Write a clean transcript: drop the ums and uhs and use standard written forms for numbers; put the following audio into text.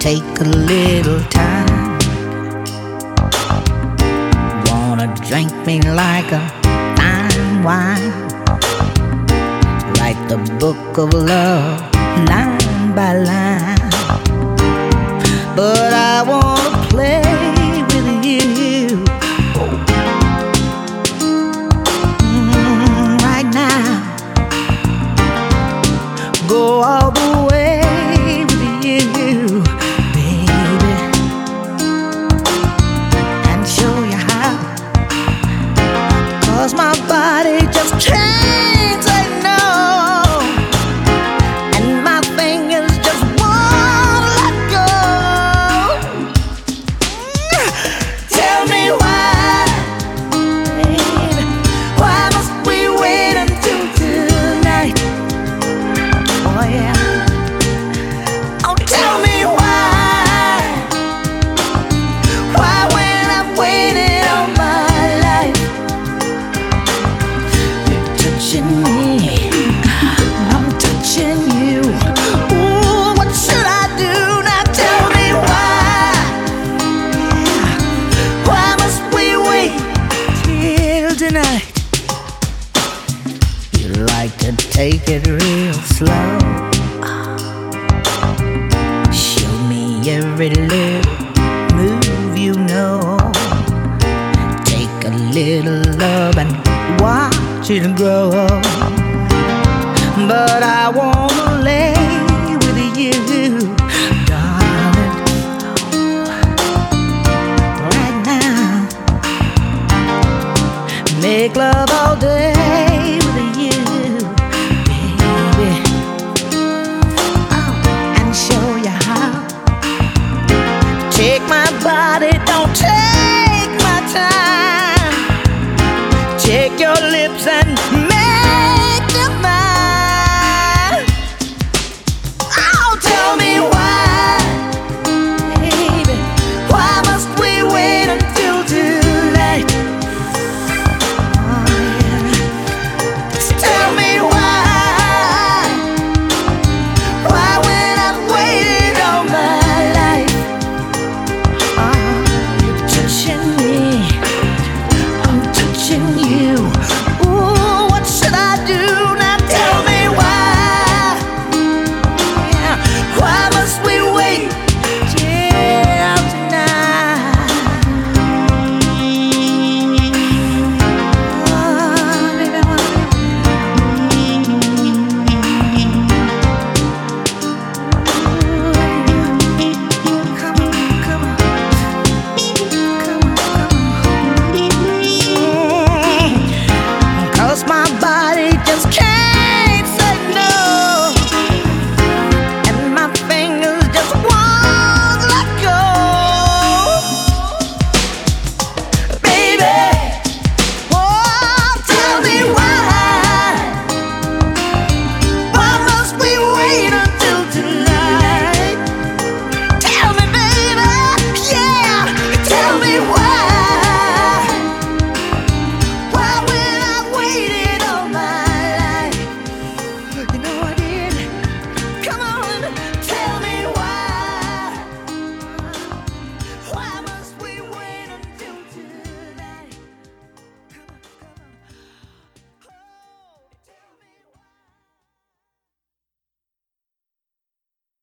take a little time. Wanna drink me like a fine wine. Write the book of love line by line. But I wanna play with you right now. Go all the way with you, baby, and show you how. 'Cause my body just can't say no, and my fingers just won't let go. Tell me why, baby, why must we wait until tonight? Oh yeah. Oh, tell me why when I've waited all my life. You're touching me, I'm touching you. Ooh, what should I do now? Tell me why. Why must we wait till tonight? You like to take it real slow. Show me every little move you know. Take a little love and watch it grow. But I wanna let